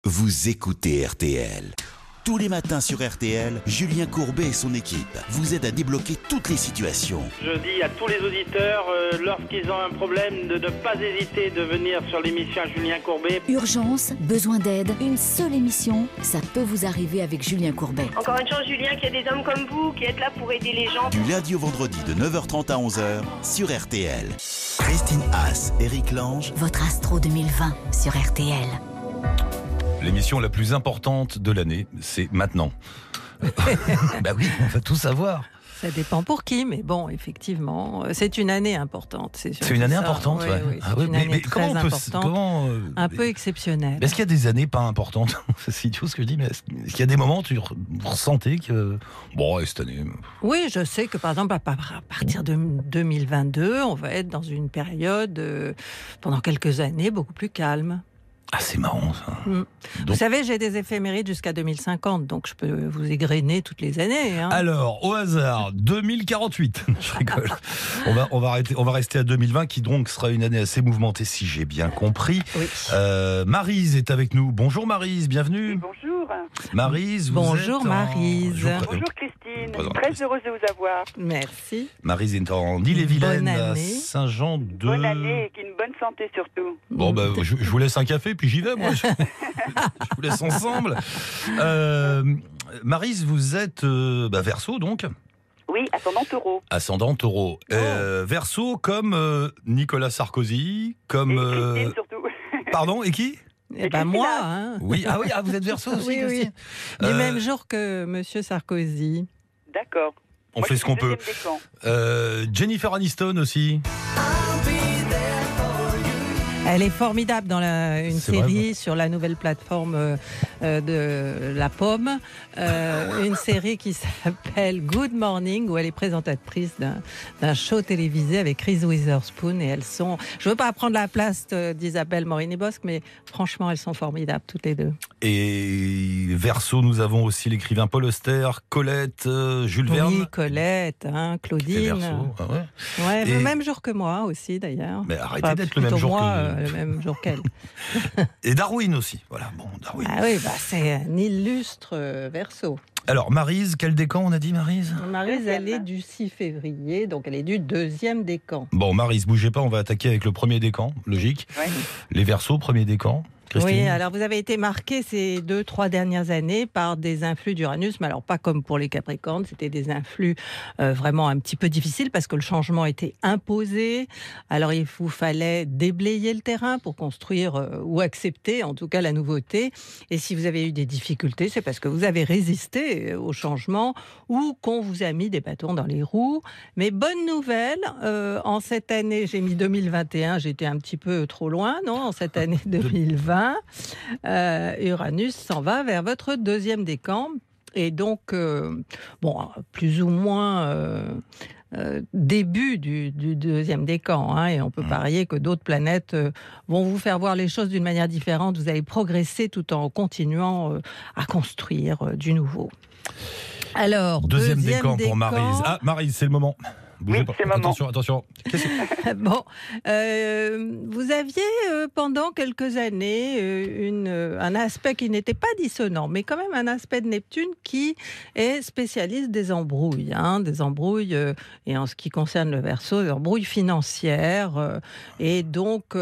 Vous écoutez RTL. Tous les matins sur RTL, Julien Courbet et son équipe vous aident à débloquer toutes les situations. Je dis à tous les auditeurs, lorsqu'ils ont un problème, de ne pas hésiter de venir sur l'émission Julien Courbet. Urgence, besoin d'aide, une seule émission, ça peut vous arriver avec Julien Courbet. Encore une chance, Julien, qu'il y a des hommes comme vous qui êtes là pour aider les gens. Du lundi au vendredi de 9h30 à 11h sur RTL. Christine Haas, Eric Lange. Votre Astro 2020 sur RTL. L'émission la plus importante de l'année, c'est maintenant. Bah oui, on va tout savoir. Ça dépend pour qui, mais bon, effectivement, c'est une année importante. C'est une année importante, ouais. Oui, c'est une année très importante, un peu exceptionnelle. Est-ce qu'il y a des années pas importantes ? C'est idiot ce que je dis, mais est-ce qu'il y a des moments où tu ressentais que... Bon, ouais, cette année... Oui, je sais que par exemple, à partir de 2022, on va être dans une période, pendant quelques années, beaucoup plus calme. Ah, c'est marrant, ça. Donc... Vous savez, j'ai des éphémérides jusqu'à 2050, donc je peux vous égrener toutes les années. Hein. Alors, au hasard, 2048. Je rigole. On va rester à 2020, qui donc sera une année assez mouvementée, si j'ai bien compris. Oui. Maryse est avec nous. Bonjour Maryse, bienvenue. Oui, bonjour. Maryse, bonjour Maryse. Bonjour Christine, très heureuse de vous avoir. Merci. Maryse est en Ille-et-Vilaine, à année. Saint-Jean de... Bonne année et qu'une bonne santé surtout. Bon, je vous laisse un café, puis j'y vais, moi. Je vous laisse ensemble. Maryse, vous êtes Verseau, donc ? Oui, ascendant Taureau. Ascendant Taureau. Verseau comme Nicolas Sarkozy, comme... Et Christine surtout. Pardon, et qui ? Eh ben moi, hein. Oui, vous êtes Verseau aussi. Oui, oui. Du même jour que Monsieur Sarkozy. D'accord. On fait ce qu'on peut. Jennifer Aniston aussi. Elle est formidable dans une série sur la nouvelle plateforme de La Pomme, une série qui s'appelle Good Morning, où elle est présentatrice d'un show télévisé avec Reese Witherspoon, et elles sont... Je ne veux pas prendre la place d'Isabelle Morini-Bosque, mais franchement, elles sont formidables, toutes les deux. Et Verseau, nous avons aussi l'écrivain Paul Auster, Colette, Jules Verne. Oui, Colette, Claudine. Verseau, ah ouais. Ouais, le même jour que moi aussi, d'ailleurs. Mais arrêtez d'être le même jour que... le même jour qu'elle. Et Darwin aussi, voilà. Bon, Darwin. Ah oui, c'est un illustre Verseau. Alors, Maryse, quel décan on a dit, Maryse ? Maryse, elle est du 6 février, donc elle est du 2e décan. Bon, Maryse, bougez pas, on va attaquer avec le premier décan, logique. Ouais. Les Verseaux, premier décan. Christine. Oui, alors vous avez été marqué ces 2-3 dernières années par des influx d'Uranus, mais alors pas comme pour les Capricornes, c'était des influx vraiment un petit peu difficiles parce que le changement était imposé. Alors il vous fallait déblayer le terrain pour construire ou accepter en tout cas la nouveauté. Et si vous avez eu des difficultés, c'est parce que vous avez résisté au changement ou qu'on vous a mis des bâtons dans les roues. Mais bonne nouvelle, en cette année, j'ai mis 2021, j'étais un petit peu trop loin, non ? En cette année 2020. Uranus s'en va vers votre 2e décan et donc plus ou moins début du 2e décan, et on peut parier que d'autres planètes vont vous faire voir les choses d'une manière différente. Vous allez progresser tout en continuant à construire du nouveau. Alors, deuxième décan pour Maryse. Ah, Maryse, c'est le moment. Bougez pas. C'est le moment. Attention. Bon, vous aviez pendant quelques années un aspect qui n'était pas dissonant, mais quand même un aspect de Neptune qui est spécialiste des embrouilles, et en ce qui concerne le Verseau, des embrouilles financières, et donc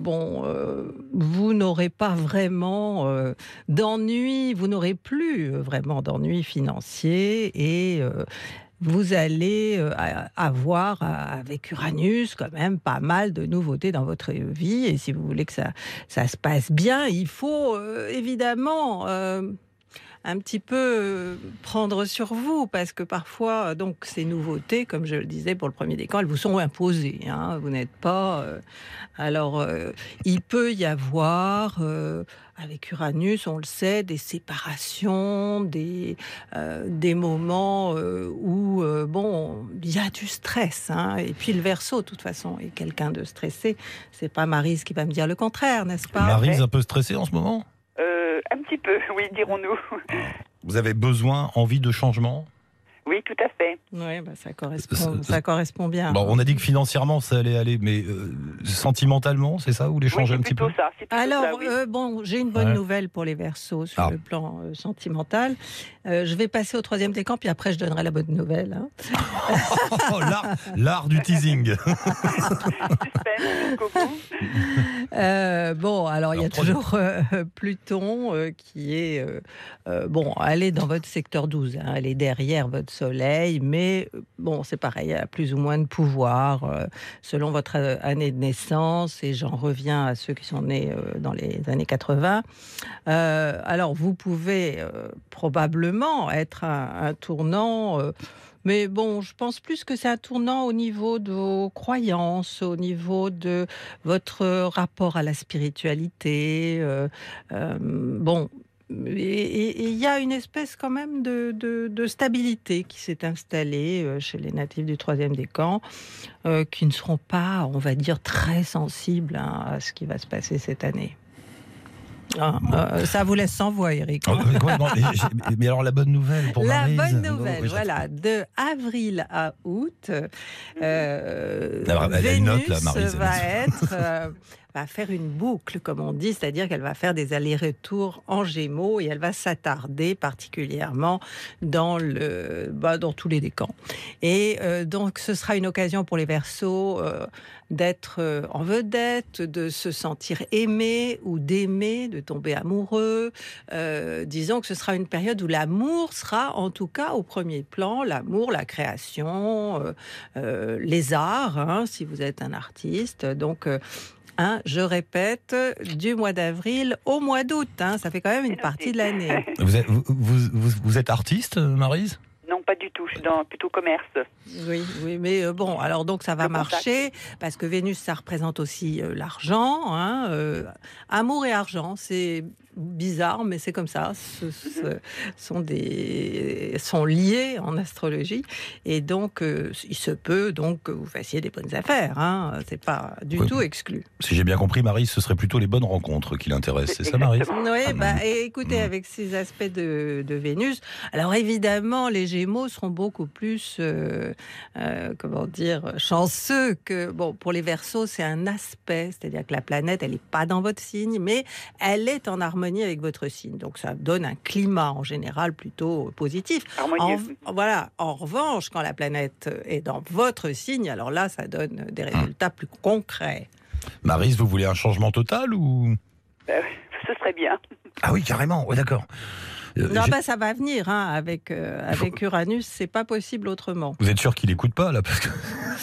vous n'aurez pas vraiment d'ennui, vous n'aurez plus vraiment d'ennui financier, et vous allez avoir, avec Uranus, quand même pas mal de nouveautés dans votre vie. Et si vous voulez que ça se passe bien, il faut évidemment un petit peu prendre sur vous, parce que parfois, donc, ces nouveautés, comme je le disais pour le premier décan, elles vous sont imposées. Vous n'êtes pas... Alors, il peut y avoir... avec Uranus, on le sait, des séparations, des moments où il y a du stress. Et puis le Verseau, de toute façon, est quelqu'un de stressé. C'est pas Maryse qui va me dire le contraire, n'est-ce pas ? Maryse un peu stressée en ce moment ? Un petit peu, oui, dirons-nous. Vous avez envie de changement ? Oui, tout à fait. Oui, bah, ça correspond bien. Bon, on a dit que financièrement ça allait aller, mais sentimentalement, c'est ça, ou les changer un petit peu? C'est plutôt Alors, ça, oui. bon, j'ai une bonne nouvelle pour les Verseaux sur le plan sentimental. Je vais passer au 3e décan, puis après je donnerai la bonne nouvelle. Hein. Oh, l'art du teasing. Suspense jusqu'au bout. Bon, alors il y a toujours Pluton qui est... bon, elle est dans votre secteur 12, hein, elle est derrière votre soleil, mais bon, c'est pareil, elle a plus ou moins de pouvoir selon votre année de naissance, et j'en reviens à ceux qui sont nés dans les années 80. Alors, vous pouvez probablement être un tournant... mais bon, je pense plus que c'est un tournant au niveau de vos croyances, au niveau de votre rapport à la spiritualité. Bon, et il y a une espèce quand même de stabilité qui s'est installée chez les natifs du 3e décan, qui ne seront pas, on va dire, très sensibles à ce qui va se passer cette année. Ça vous laisse sans voix, Eric. Mais alors la bonne nouvelle pour Maryse. La bonne nouvelle, voilà, de avril à août, elle a une note, là, Maryse, va faire une boucle, comme on dit, c'est-à-dire qu'elle va faire des allers-retours en Gémeaux et elle va s'attarder particulièrement dans tous les décans. Et donc, ce sera une occasion pour les Verseaux d'être en vedette, de se sentir aimé ou d'aimer, de tomber amoureux. Disons que ce sera une période où l'amour sera en tout cas au premier plan, l'amour, la création, les arts, hein, si vous êtes un artiste. Donc, je répète, du mois d'avril au mois d'août, hein, ça fait quand même une partie de l'année. Vous êtes artiste, Maryse ? Non, pas du tout. Je suis plutôt commerce. Oui, mais bon, alors donc ça va marcher, parce que Vénus, ça représente aussi l'argent. Hein, amour et argent, c'est bizarre, mais c'est comme ça. Sont liés en astrologie. Et donc, il se peut donc que vous fassiez des bonnes affaires. Hein, c'est pas du tout exclu. Si j'ai bien compris, Maryse, ce serait plutôt les bonnes rencontres qui l'intéressent. C'est ça, Maryse ? Oui, et écoutez, avec ces aspects de Vénus, alors évidemment, les Gémeaux seront beaucoup plus, chanceux que... Bon, pour les Verseaux, c'est un aspect, c'est-à-dire que la planète, elle n'est pas dans votre signe, mais elle est en harmonie avec votre signe. Donc, ça donne un climat, en général, plutôt positif. En revanche, quand la planète est dans votre signe, alors là, ça donne des résultats plus concrets. Maryse, vous voulez un changement total ou... Ce serait bien. Ah oui, carrément, ouais, d'accord. Ça va venir, hein, avec Uranus, c'est pas possible autrement. Vous êtes sûr qu'il n'écoute pas, là, parce que...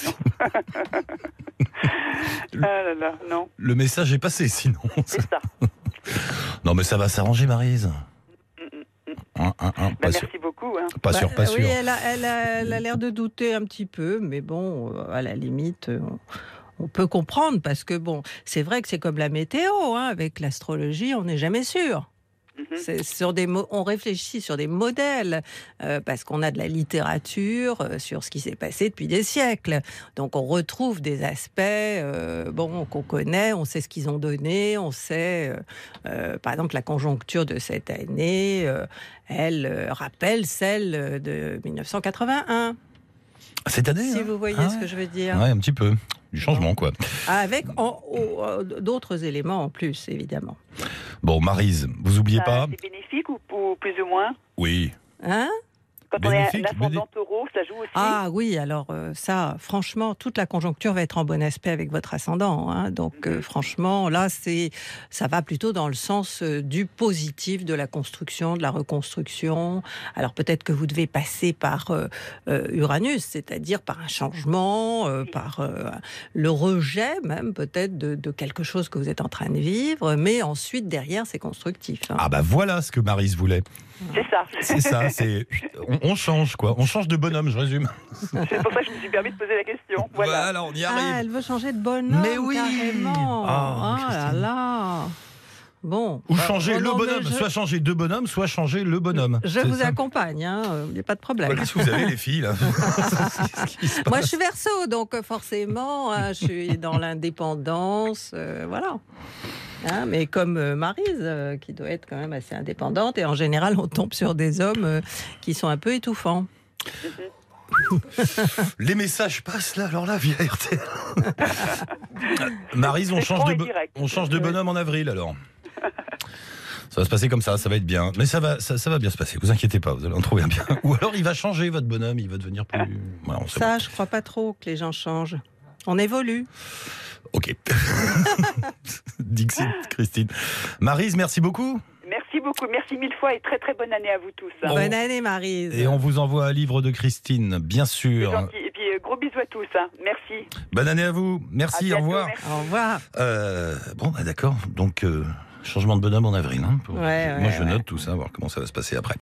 non. Le message est passé, sinon. C'est ça. Non, mais ça va s'arranger, Maryse. Merci beaucoup. Hein. Pas sûr. Oui, elle a l'air de douter un petit peu, mais bon, à la limite... On peut comprendre, parce que bon, c'est vrai que c'est comme la météo, hein, avec l'astrologie, on n'est jamais sûr. C'est on réfléchit sur des modèles, parce qu'on a de la littérature sur ce qui s'est passé depuis des siècles. Donc on retrouve des aspects qu'on connaît, on sait ce qu'ils ont donné, on sait, par exemple, la conjoncture de cette année, elle rappelle celle de 1981. Cette année, si vous voyez ce que je veux dire. Oui, un petit peu. Du changement, quoi. Avec d'autres éléments en plus, évidemment. Bon, Maryse, vous oubliez pas... C'est bénéfique ou plus ou moins ? Oui. Hein ? Quand on est l'ascendant taureau, ça joue aussi. Ah oui, alors ça, franchement, toute la conjoncture va être en bon aspect avec votre ascendant. Hein, donc franchement, là, ça va plutôt dans le sens du positif, de la construction, de la reconstruction. Alors peut-être que vous devez passer par Uranus, c'est-à-dire par un changement, par le rejet même peut-être de quelque chose que vous êtes en train de vivre. Mais ensuite, derrière, c'est constructif. Hein. Ah bah voilà ce que Maryse voulait. C'est ça. On change, quoi. On change de bonhomme, je résume. C'est pour ça que je me suis permis de poser la question. Voilà, on y arrive. Ah, elle veut changer de bonhomme, mais oui, carrément. Là là. Bon. Ou changer le bonhomme, soit changer de bonhomme, soit changer le bonhomme. Je vous accompagne, il n'y a pas de problème. Qu'est-ce que vous avez, les filles, là? Moi, je suis Verseau, donc forcément, je suis dans l'indépendance, voilà. Hein, mais comme Maryse, qui doit être quand même assez indépendante, et en général, on tombe sur des hommes qui sont un peu étouffants. Les messages passent là, alors là, via RTL. Maryse, on change de bonhomme en avril, alors. Ça va se passer comme ça va être bien. Mais ça va bien se passer, vous inquiétez pas, vous allez en trouver un bien. Ou alors il va changer, votre bonhomme, il va devenir plus... Ouais, je crois pas trop que les gens changent. On évolue. Ok. Dixit, Christine. Maryse, merci beaucoup. Merci beaucoup, merci mille fois et très très bonne année à vous tous. Bonne année Maryse. Et on vous envoie un livre de Christine, bien sûr. C'est gentil. Et puis gros bisous à tous, merci. Bonne année à vous, merci, au revoir. Merci. Au revoir. Bon, d'accord, donc changement de bonhomme en avril. Hein, moi je note tout ça, voir comment ça va se passer après.